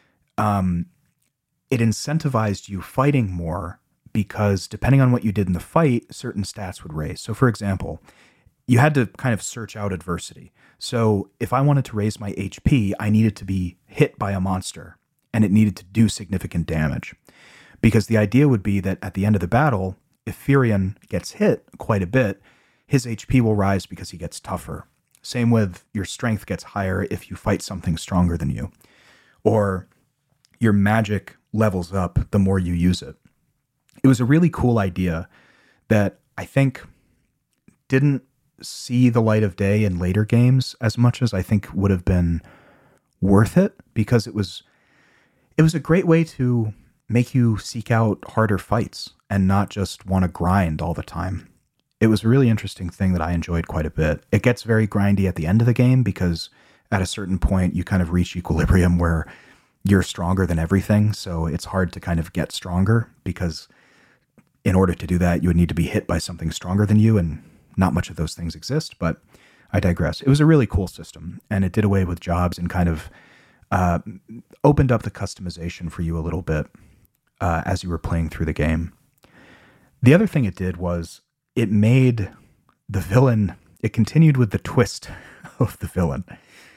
it incentivized you fighting more because depending on what you did in the fight, certain stats would raise. So for example, you had to kind of search out adversity. So if I wanted to raise my HP, I needed to be hit by a monster and it needed to do significant damage. Because the idea would be that at the end of the battle, if Firion gets hit quite a bit, his HP will rise because he gets tougher. Same with your strength gets higher if you fight something stronger than you. Or your magic levels up the more you use it. It was a really cool idea that I think didn't see the light of day in later games as much as I think would have been worth it, because it was a great way to make you seek out harder fights and not just want to grind all the time. It was a really interesting thing that I enjoyed quite a bit. It gets very grindy at the end of the game because at a certain point you kind of reach equilibrium where you're stronger than everything. So it's hard to kind of get stronger because in order to do that, you would need to be hit by something stronger than you, and not much of those things exist, but I digress. It was a really cool system, and it did away with jobs and kind of opened up the customization for you a little bit as you were playing through the game. The other thing it did was it made the villain, it continued with the twist of the villain.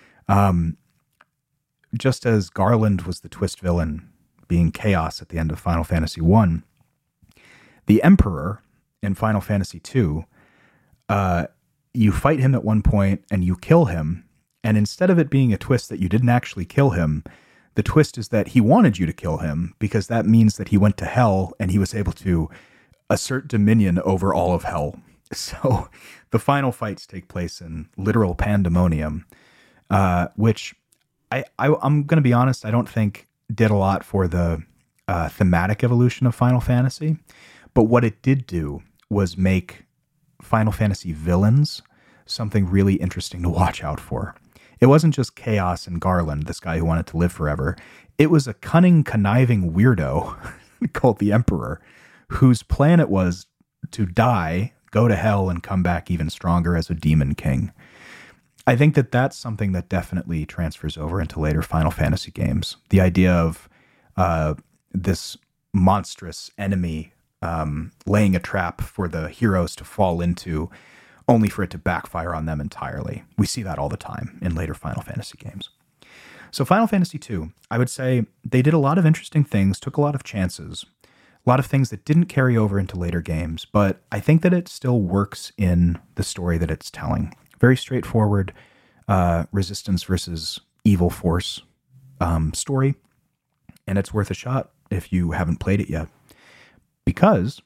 Just as Garland was the twist villain, being Chaos at the end of Final Fantasy I, the Emperor in Final Fantasy II, you fight him at one point and you kill him, and instead of it being a twist that you didn't actually kill him, the twist is that he wanted you to kill him because that means that he went to hell and he was able to assert dominion over all of hell. So the final fights take place in literal pandemonium, which I'm going to be honest, I don't think did a lot for the thematic evolution of Final Fantasy. But what it did do was make Final Fantasy villains something really interesting to watch out for. It wasn't just Chaos and Garland, this guy who wanted to live forever. It was a cunning, conniving weirdo called the Emperor, whose plan it was to die, go to hell, and come back even stronger as a demon king. I think that that's something that definitely transfers over into later Final Fantasy games. The idea of this monstrous enemy laying a trap for the heroes to fall into, only for it to backfire on them entirely. We see that all the time in later Final Fantasy games. So Final Fantasy II, I would say they did a lot of interesting things, took a lot of chances. A lot of things that didn't carry over into later games, but I think that it still works in the story that it's telling. Very straightforward resistance versus evil force story, and it's worth a shot if you haven't played it yet. Because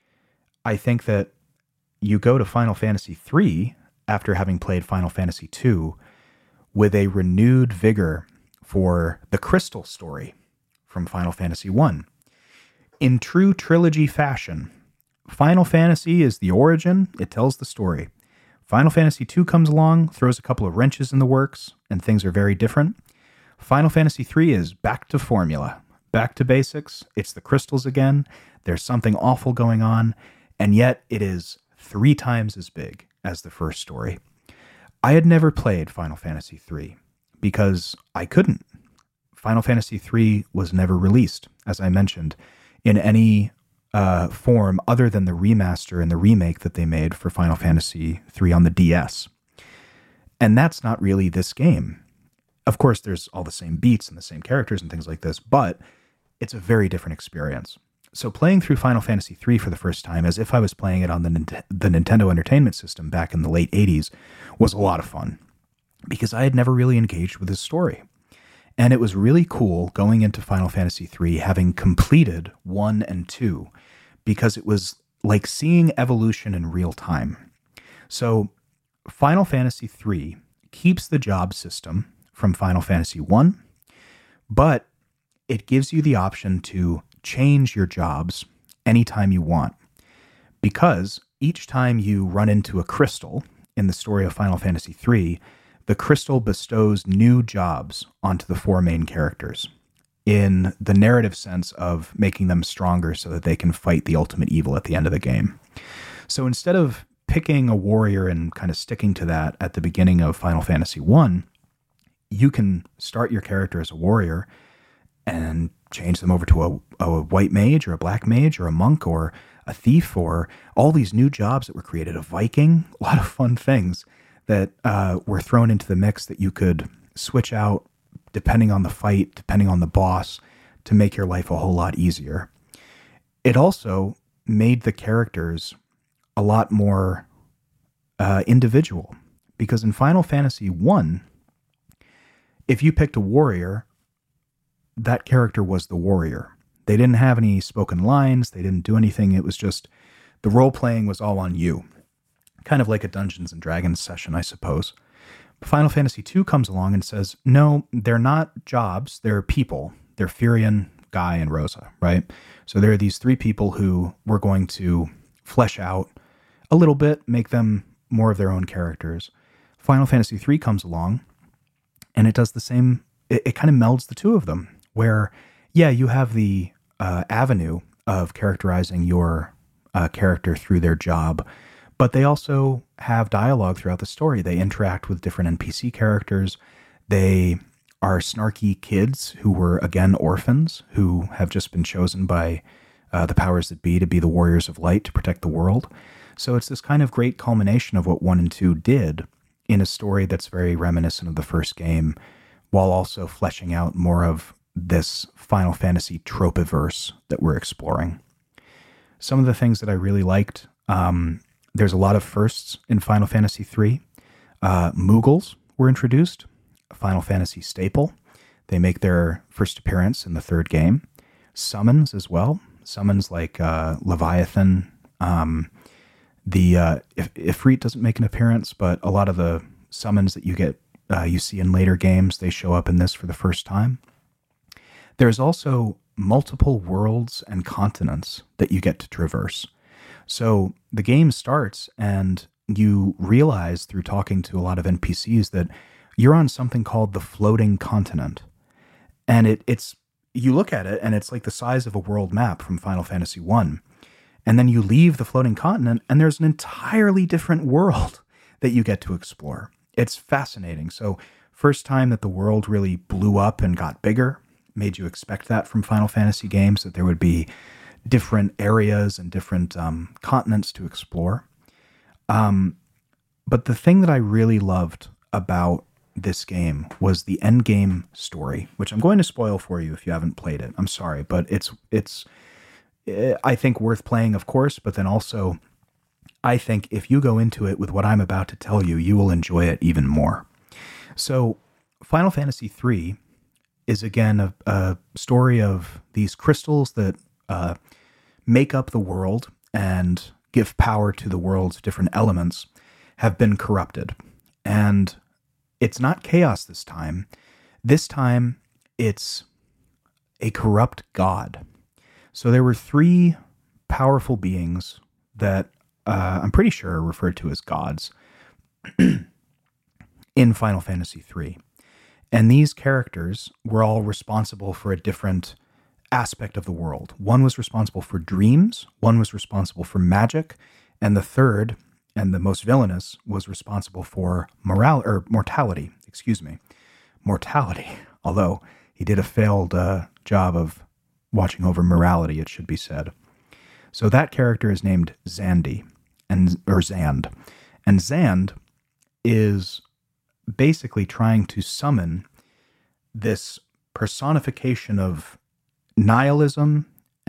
I think that you go to Final Fantasy III after having played Final Fantasy II with a renewed vigor for the Crystal story from Final Fantasy I. In true trilogy fashion, Final Fantasy is the origin, it tells the story. Final Fantasy II comes along, throws a couple of wrenches in the works, and things are very different. Final Fantasy III is back to formula, back to basics. It's the crystals again. There's something awful going on, and yet it is 3 times as big as the first story. I had never played Final Fantasy III because I couldn't. Final Fantasy III was never released, as I mentioned, in any form other than the remaster and the remake that they made for Final Fantasy III on the DS. And that's not really this game. Of course, there's all the same beats and the same characters and things like this, but it's a very different experience. So playing through Final Fantasy III for the first time, as if I was playing it on the Nintendo Entertainment System back in the late 80s, was a lot of fun because I had never really engaged with this story. And it was really cool going into Final Fantasy III having completed 1 and 2 because it was like seeing evolution in real time. So Final Fantasy III keeps the job system from Final Fantasy I, but it gives you the option to change your jobs anytime you want. Because each time you run into a crystal in the story of Final Fantasy III, the crystal bestows new jobs onto the 4 main characters in the narrative sense of making them stronger so that they can fight the ultimate evil at the end of the game. So instead of picking a warrior and kind of sticking to that at the beginning of Final Fantasy I, you can start your character as a warrior and change them over to a white mage or a black mage or a monk or a thief or all these new jobs that were created, a Viking, a lot of fun things that were thrown into the mix that you could switch out depending on the fight, depending on the boss, to make your life a whole lot easier. It also made the characters a lot more individual, because in Final Fantasy I, if you picked a warrior, that character was the warrior. They didn't have any spoken lines, they didn't do anything, it was just the role-playing was all on you. Kind of like a Dungeons and Dragons session, I suppose. Final Fantasy II comes along and says, no, they're not jobs, they're people. They're Firion, Guy, and Rosa, right? So there are these 3 people who we're going to flesh out a little bit, make them more of their own characters. Final Fantasy III comes along, and it does the same. It kind of melds the 2 of them, where, yeah, you have the avenue of characterizing your character through their job, but they also have dialogue throughout the story. They interact with different NPC characters. They are snarky kids who were, again, orphans, who have just been chosen by the powers that be to be the warriors of light to protect the world. So it's this kind of great culmination of what 1 and 2 did in a story that's very reminiscent of the first game, while also fleshing out more of this Final Fantasy tropiverse that we're exploring. Some of the things that I really liked, there's a lot of firsts in Final Fantasy III. Moogles were introduced, a Final Fantasy staple. They make their first appearance in the 3rd game. Summons as well. Summons like Leviathan. The Ifrit doesn't make an appearance, but a lot of the summons that you get, you see in later games, they show up in this for the first time. There's also multiple worlds and continents that you get to traverse. So the game starts and you realize through talking to a lot of NPCs that you're on something called the Floating Continent. And it's you look at it and it's like the size of a world map from Final Fantasy I. And then you leave the Floating Continent and there's an entirely different world that you get to explore. It's fascinating. So first time that the world really blew up and got bigger, made you expect that from Final Fantasy games, that there would be different areas and different continents to explore. But the thing that I really loved about this game was the end game story, which I'm going to spoil for you if you haven't played it. I'm sorry, but it's I think worth playing, of course, but then also I think if you go into it with what I'm about to tell you, you will enjoy it even more. So Final Fantasy III is again a story of these crystals that make up the world and give power to the world's different elements have been corrupted. And it's not chaos this time. This time it's a corrupt god. So there were 3 powerful beings that I'm pretty sure are referred to as gods in Final Fantasy III. And these characters were all responsible for a different aspect of the world. One was responsible for dreams, one was responsible for magic, and the third, and the most villainous, was responsible for mortality. Mortality. Although he did a failed job of watching over morality, it should be said. So that character is named Zand. And Zand is basically trying to summon this personification of nihilism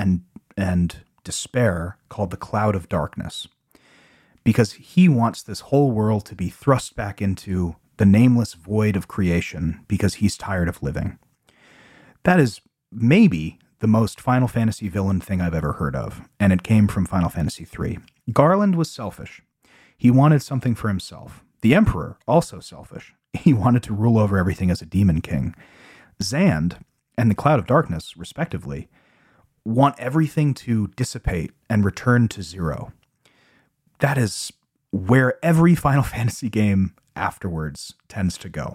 and despair called the Cloud of Darkness, because he wants this whole world to be thrust back into the nameless void of creation because he's tired of living. That is maybe the most Final Fantasy villain thing I've ever heard of, and it came from Final Fantasy III. Garland was selfish. He wanted something for himself. The Emperor, also selfish. He wanted to rule over everything as a demon king. Zand and the Cloud of Darkness, respectively, want everything to dissipate and return to zero. That is where every Final Fantasy game afterwards tends to go.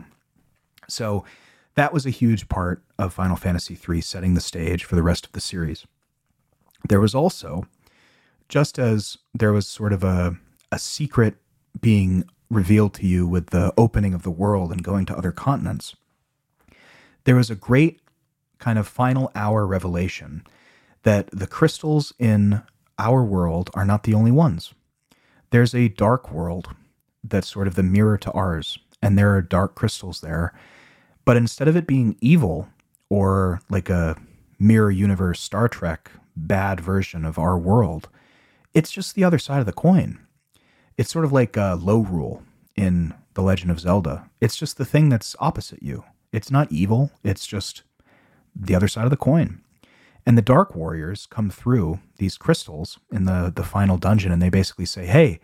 So that was a huge part of Final Fantasy III, setting the stage for the rest of the series. There was also, just as there was sort of a secret being revealed to you with the opening of the world and going to other continents, there was a great kind of final hour revelation that the crystals in our world are not the only ones. There's a dark world that's sort of the mirror to ours, and there are dark crystals there. But instead of it being evil or like a mirror universe Star Trek bad version of our world, it's just the other side of the coin. It's sort of like Lorule in The Legend of Zelda. It's just the thing that's opposite you. It's not evil. It's just the other side of the coin. And the Dark Warriors come through these crystals in the final dungeon, and they basically say, hey,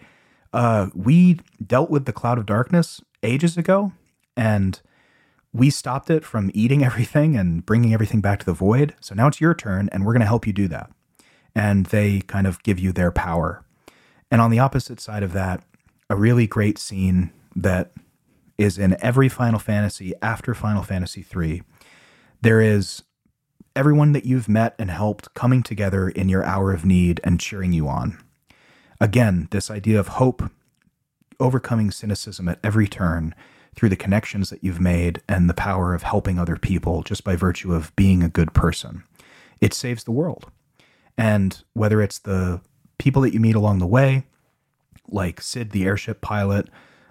we dealt with the Cloud of Darkness ages ago, and we stopped it from eating everything and bringing everything back to the void. So now it's your turn, and we're going to help you do that. And they kind of give you their power. And on the opposite side of that, a really great scene that is in every Final Fantasy after Final Fantasy III. There is everyone that you've met and helped coming together in your hour of need and cheering you on. Again, this idea of hope, overcoming cynicism at every turn through the connections that you've made and the power of helping other people just by virtue of being a good person. It saves the world. And whether it's the people that you meet along the way, like Sid, the airship pilot,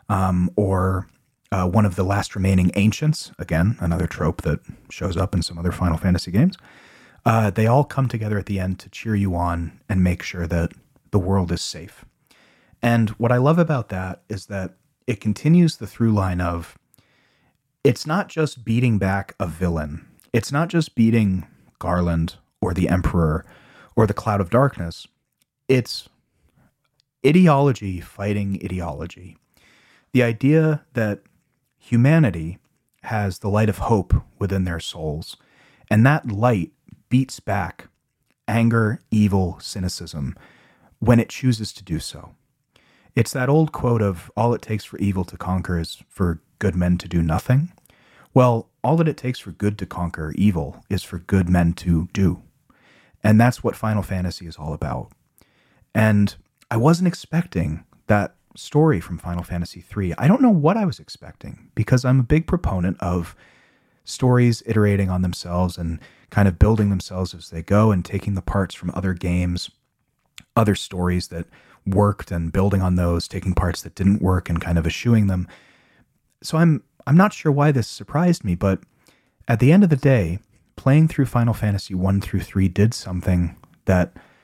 or one of the last remaining ancients, again, another trope that shows up in some other Final Fantasy games, they all come together at the end to cheer you on and make sure that the world is safe. And what I love about that is that it continues the through line of, it's not just beating back a villain. It's not just beating Garland or the Emperor or the Cloud of Darkness. It's ideology fighting ideology. The idea that humanity has the light of hope within their souls, and that light beats back anger, evil, cynicism when it chooses to do so. It's that old quote of, all it takes for evil to conquer is for good men to do nothing. Well, all that it takes for good to conquer evil is for good men to do. And that's what Final Fantasy is all about. And I wasn't expecting that story from Final Fantasy III. I don't know what I was expecting, because I'm a big proponent of stories iterating on themselves and kind of building themselves as they go and taking the parts from other games, other stories that worked and building on those, taking parts that didn't work and kind of eschewing them. So I'm not sure why this surprised me, but at the end of the day, playing through Final Fantasy 1 through 3 did something that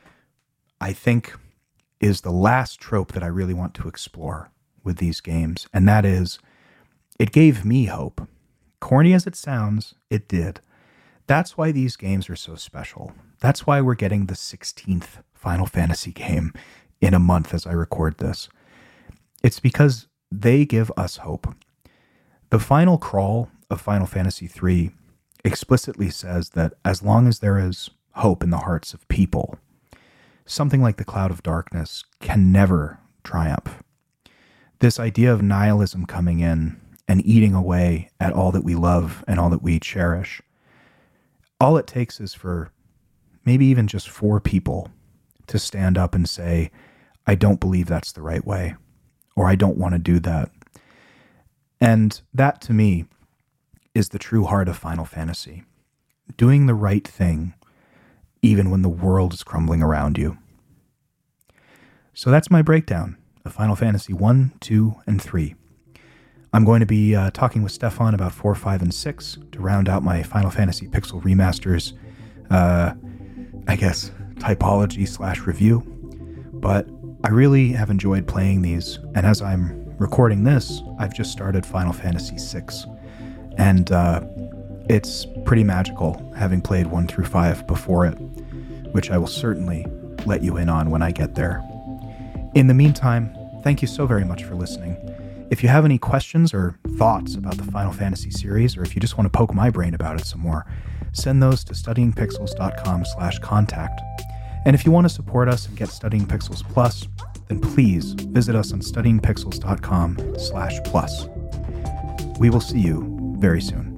I think, is the last trope that I really want to explore with these games. And that is, it gave me hope. Corny as it sounds, it did. That's why these games are so special. That's why we're getting the 16th Final Fantasy game in a month as I record this. It's because they give us hope. The final crawl of Final Fantasy III explicitly says that as long as there is hope in the hearts of people, something like the Cloud of Darkness can never triumph. This idea of nihilism coming in and eating away at all that we love and all that we cherish, all it takes is for maybe even just 4 people to stand up and say, I don't believe that's the right way, or I don't want to do that. And that, to me, is the true heart of Final Fantasy. Doing the right thing, even when the world is crumbling around you. So that's my breakdown of Final Fantasy 1, 2, and 3. I'm going to be talking with Stefan about 4, 5, and 6 to round out my Final Fantasy Pixel Remasters, typology / review. But I really have enjoyed playing these, and as I'm recording this, I've just started Final Fantasy VI. And it's pretty magical, having played 1 through 5 before it, which I will certainly let you in on when I get there. In the meantime, thank you so very much for listening. If you have any questions or thoughts about the Final Fantasy series, or if you just want to poke my brain about it some more, send those to studyingpixels.com/contact. And if you want to support us and get Studying Pixels Plus, then please visit us on studyingpixels.com/plus. We will see you very soon.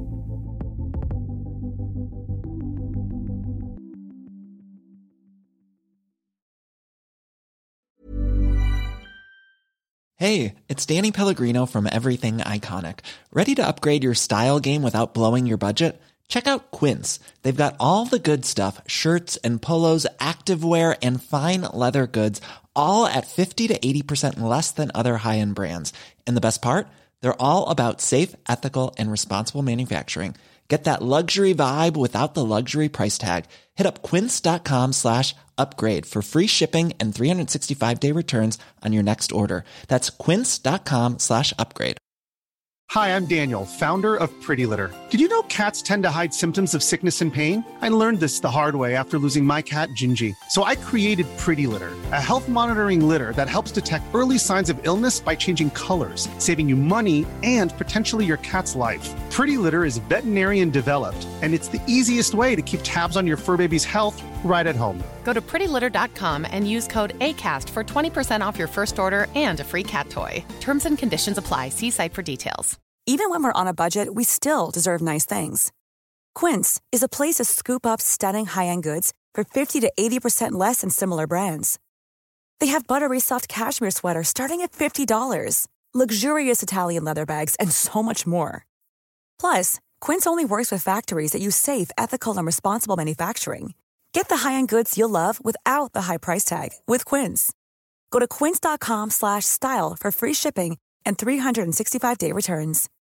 Hey, it's Danny Pellegrino from Everything Iconic. Ready to upgrade your style game without blowing your budget? Check out Quince. They've got all the good stuff, shirts and polos, activewear, and fine leather goods, all at 50 to 80% less than other high-end brands. And the best part? They're all about safe, ethical, and responsible manufacturing. Get that luxury vibe without the luxury price tag. Hit up quince.com/upgrade for free shipping and 365-day returns on your next order. That's quince.com/upgrade. Hi, I'm Daniel, founder of Pretty Litter. Did you know cats tend to hide symptoms of sickness and pain? I learned this the hard way after losing my cat, Gingy. So I created Pretty Litter, a health monitoring litter that helps detect early signs of illness by changing colors, saving you money and potentially your cat's life. Pretty Litter is veterinarian developed, and it's the easiest way to keep tabs on your fur baby's health right at home. Go to prettylitter.com and use code ACAST for 20% off your first order and a free cat toy. Terms and conditions apply. See site for details. Even when we're on a budget, we still deserve nice things. Quince is a place to scoop up stunning high-end goods for 50 to 80% less than similar brands. They have buttery soft cashmere sweaters starting at $50, luxurious Italian leather bags, and so much more. Plus, Quince only works with factories that use safe, ethical, and responsible manufacturing. Get the high-end goods you'll love without the high price tag with Quince. Go to quince.com/style for free shipping and 365-day returns.